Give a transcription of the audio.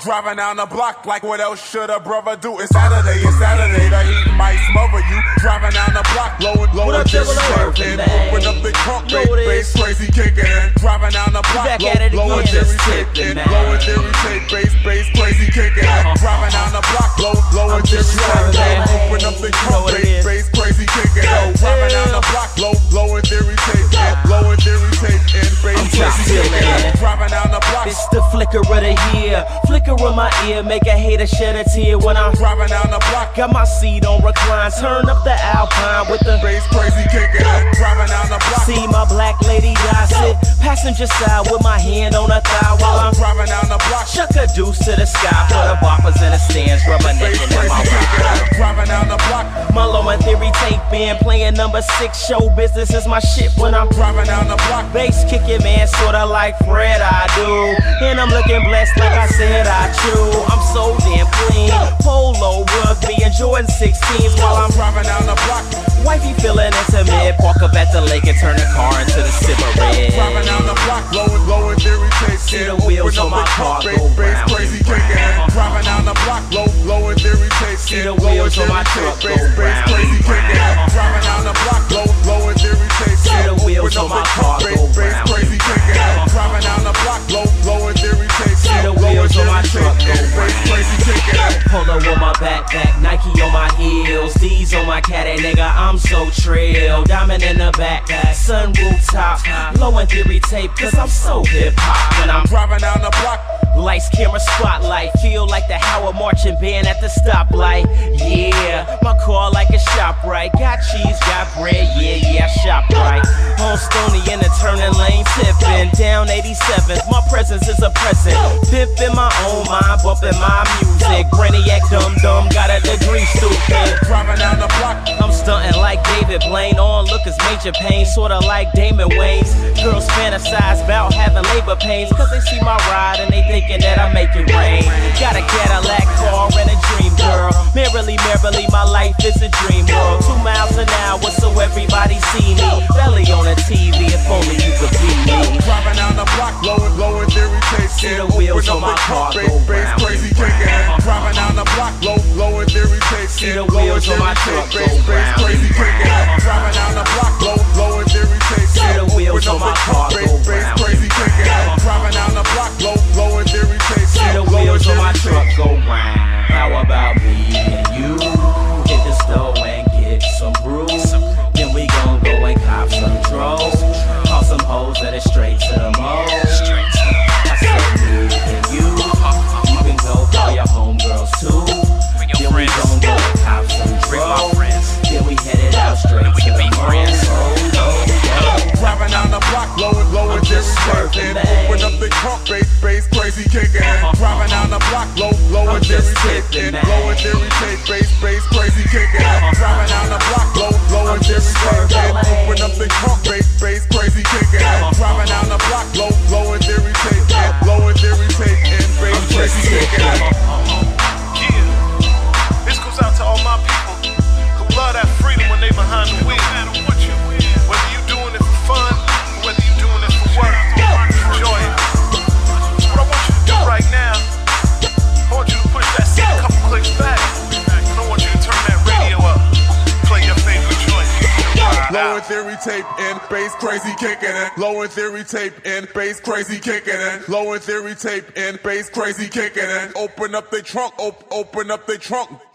Driving down the block like what else should a brother do? It's Saturday, the heat might smother you. Driving down the block, low just and open up the trunk, bass crazy kicking in. Driving down the block, low theory tape in. Low theory tape, bass crazy kicking in. Driving down the block, low theory tape in. Open up the trunk, bass crazy kicking in. Driving down the block, low theory tape in. Low theory tape in, bass crazy kicking in. Driving down the block. It's the flicker of the year. Flicker of my ear, make a hater shed a tear when I'm driving down the block. Got my seat on recline, turn up the Alpine with the bass crazy kicking. Driving down the block. See my black lady gossip, passenger side with my hand on her thigh while I'm driving down the block. Chuck a deuce to the sky for the boppers in the stands, rubber-necking in my ride. Driving down the block. My Low and Theory tape band playing number 6. Show business is my shit when I'm driving down the block. Bass kicking, man, sorta like Fred I do. And I'm looking blessed like I said I chew. I'm so damn clean. Polo, rugby, and Jordan 16s while I'm driving down the block. Wifey feeling intimate. Park up at the lake and turn the car into the Cimarron. Driving down the block, low and Theory tape. See the wheels on my car go round. Crazy kicking. Driving down the block, low and Theory tape. See the wheels on my truck go round. Crazy kicking. Driving down the block, low and Theory tape. See the wheels on my car go round. Crazy kicking. Driving down the block, low and Theory tape. See the wheels on my truck go round. Crazy kicking. Polo on my backpack, Nike on my heels, D's on my caddy, nigga, I'm so trill. Diamond in the back, sunroof top, Low and Theory tape, cause I'm so hip-hop. When I'm driving down the block, lights, camera, spotlight, feel like the Howard marching band at the stoplight. Yeah, my car like a ShopRite, got cheese, got bread, yeah, I shop right. On Stony in the turning lane, tipping down 87th, my presence is a present. Pimp in my own mind, bumping my music. Brainiac dumb, got a degree, stupid. Driving down the block, I'm stunting like David Blaine. On look is Major Payne, sorta like Damon Wayans. Girls fantasize about having labor pains, cause they see my ride and they thinking that I make it rain. Got a Cadillac car and a dream girl. Merrily, my life is a dream world. 2 miles an hour so everybody see me. Belly on the TV, if only you could be me. Driving down the block, low and Theory tape. See the wheels on my car go round. Crazy kicking. Driving down the block, low and Theory tape. See the wheels on my truck go round. Crazy kicking. Driving down the block, low and Theory tape. See the wheels on my car go round. Crazy kicking. Driving down the block, low and Theory tape. See the wheels on my truck go round. How about me and you hit the store and get some brews? Then we gon' go and cop some dros. Call some hoes that is straight to the mall. I said me and you can go call your homegirls too. Then we gon' go and cop some dros. Then we headed out straight to the mall. Driving down the block, low and Theory tape. Open up the trunk, bass crazy kicking. Driving down the block, low and Theory tape. Low and Theory tape, bass crazy kicking. Driving down the block, low and Theory tape. Open up the trunk, bass crazy kicking. Driving down the block, low and Theory tape. Low and Theory tape and bass crazy kicking. Yeah, this goes out to all my people who love that freedom when they behind the wheel. Whether you doing it for fun, or whether you doing it for work, enjoy it. What I want you to do right now, I want you to push that seat a couple clicks back, and I want you to turn that radio up, play your favorite joint. Low and Theory tape and bass crazy kicking it. Low and Theory tape and bass crazy kicking it. Low and Theory tape and bass crazy kicking it. Open up the trunk, open up the trunk.